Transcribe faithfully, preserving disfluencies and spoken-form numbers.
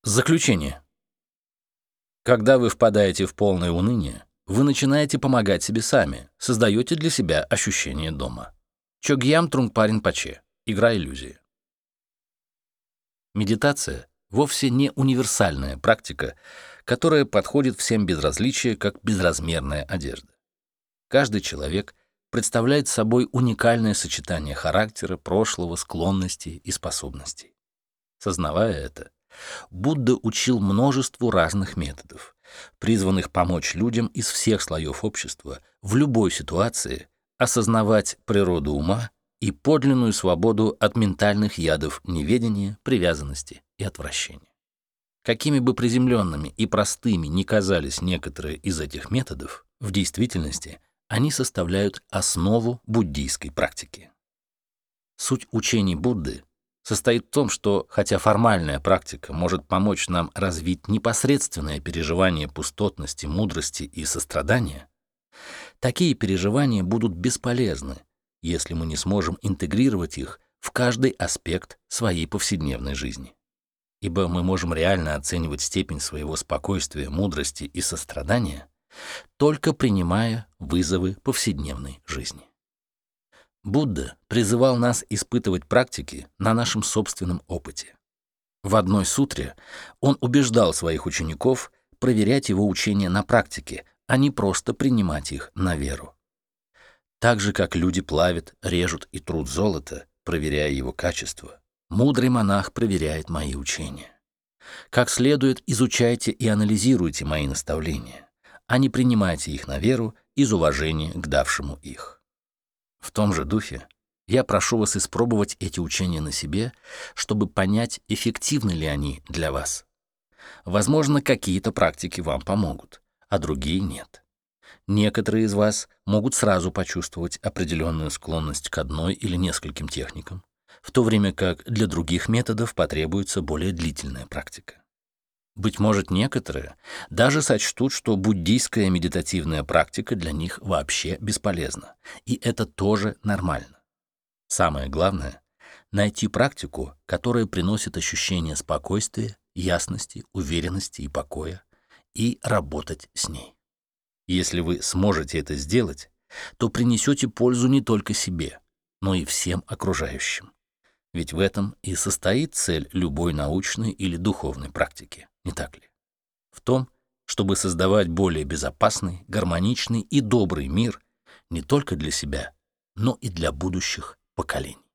Заключение. Когда вы впадаете в полное уныние, вы начинаете помогать себе сами, создаете для себя ощущение дома. Чогьям Трungpa Ринпоче. Игра иллюзии. Медитация вовсе не универсальная практика, которая подходит всем без различия, как безразмерная одежда. Каждый человек представляет собой уникальное сочетание характера, прошлого, склонностей и способностей. Сознавая это, Будда учил множеству разных методов, призванных помочь людям из всех слоев общества в любой ситуации осознавать природу ума и подлинную свободу от ментальных ядов неведения, привязанности и отвращения. Какими бы приземленными и простыми ни казались некоторые из этих методов, в действительности они составляют основу буддийской практики. Суть учений Будды состоит в том, что, хотя формальная практика может помочь нам развить непосредственное переживание пустотности, мудрости и сострадания, такие переживания будут бесполезны, если мы не сможем интегрировать их в каждый аспект своей повседневной жизни. Ибо мы можем реально оценивать степень своего спокойствия, мудрости и сострадания, только принимая вызовы повседневной жизни. Будда призывал нас испытывать практики на нашем собственном опыте. В одной сутре он убеждал своих учеников проверять его учения на практике, а не просто принимать их на веру. Так же, как люди плавят, режут и трут золото, проверяя его качество, мудрый монах проверяет мои учения. Как следует, изучайте и анализируйте мои наставления, а не принимайте их на веру из уважения к давшему их. В том же духе я прошу вас испробовать эти учения на себе, чтобы понять, эффективны ли они для вас. Возможно, какие-то практики вам помогут, а другие нет. Некоторые из вас могут сразу почувствовать определенную склонность к одной или нескольким техникам, в то время как для других методов потребуется более длительная практика. Быть может, некоторые даже сочтут, что буддийская медитативная практика для них вообще бесполезна, и это тоже нормально. Самое главное — найти практику, которая приносит ощущение спокойствия, ясности, уверенности и покоя, и работать с ней. Если вы сможете это сделать, то принесете пользу не только себе, но и всем окружающим. Ведь в этом и состоит цель любой научной или духовной практики, не так ли? В том, чтобы создавать более безопасный, гармоничный и добрый мир не только для себя, но и для будущих поколений.